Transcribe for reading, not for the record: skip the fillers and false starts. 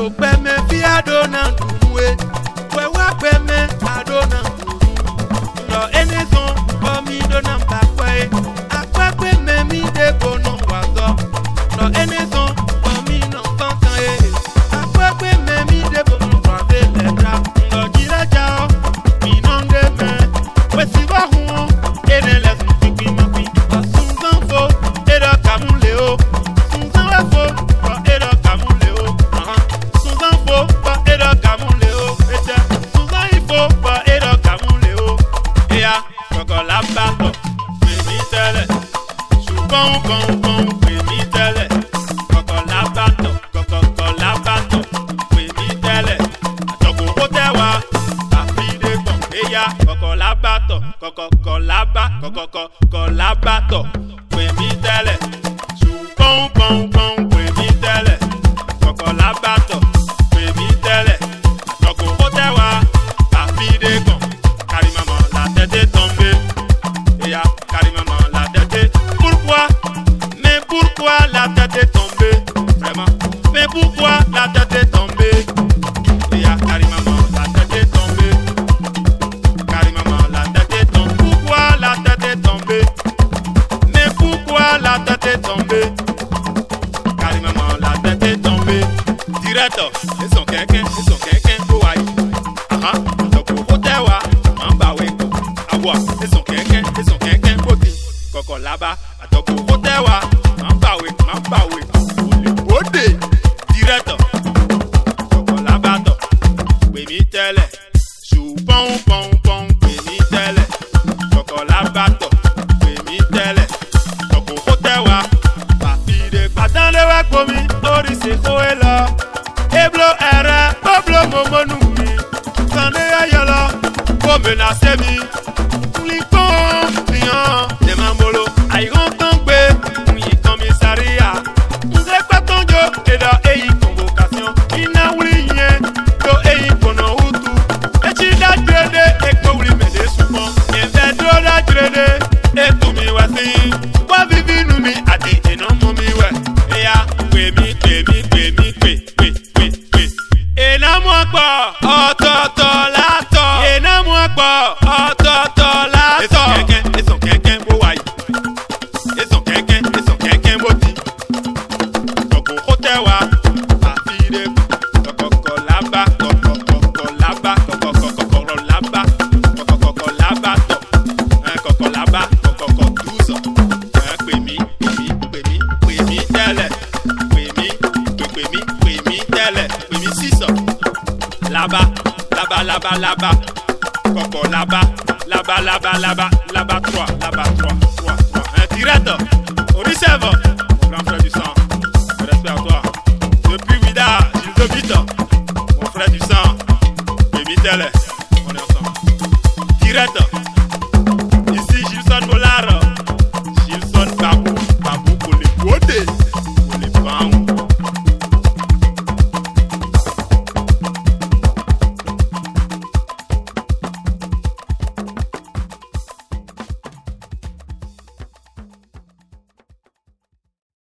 do peme fi ado na duwe. We wa peme ado na duwe. No anything for me do na pakwe. Akwa peme mi de bono wazo. No anything for me no fantan e. Akwa peme mi de bono wazo letra. No jira jao mi non de me. We si wa hu ene le pipi mapi. Sunzan fo era kamuleo. Sunzan wa fo for era kamuleo. Sunzan fo for era kamuleo. Eta sunzan ifo for era kamuleo. Ea chocolat bato, we mi tele. Soupon pon we mi tele. Chocolat bato, we mi tele. Atoko otewa, afi de bon. Ea chocolat bato, we mi tele. Soupon pon we mi tele. Chocolat bato, we mi tele. Atoko otewa, afi de bon. Carry maman, la tête est tombée. Yeah, carry maman, la tête est... Pourquoi? Mais pourquoi la tête est tombée? Vraiment? Mais pourquoi la tête est tombée? Yeah, carry maman, la tête est tombée. Carry maman, la tête est tombée. Pourquoi la tête est tombée? Mais pourquoi la tête est tombée? Carry maman, la tête est tombée. Directeur, c'est son quelqu'un, oh aïe. Ah, donc au tewa. C'est son quelqu'un, boti. Coco là-bas, à ton côté, m'embaoué. Bode, direct. Coco là-bas, oui, mi télé. Soupon, oui, mi télé. Coco là-bas, oui, mi télé. Coco côté, papi de patin de wakomi, ori se koela. Eblo era, oblo momonumi. Sande ayala, comme la semi. De Mambolo, aïe tangbe, oui commissariat. Nous est pas ton jo, et dans ei convocation. Ina ouliye, do ei kono utu. Et tu da grede, et ko ouli me de soupon. Et fait do da grede, et tout mi wasi. Wa vivi nous mi adi, et non mon mi we. Et ya, kwe. Et na moi quoi, ototo lato. Et na moi quoi, ototo lato. Et son quelqu'un, boy. Et son quelqu'un, boti. Coco hotewa, papi de coco là-bas, coco là-bas, coco douce. Kwemi tele. Kwemi tele. Kwemi 6. Là-bas. Coco là-bas. Là-bas 3. Un direct. Au receveur. Grand frère du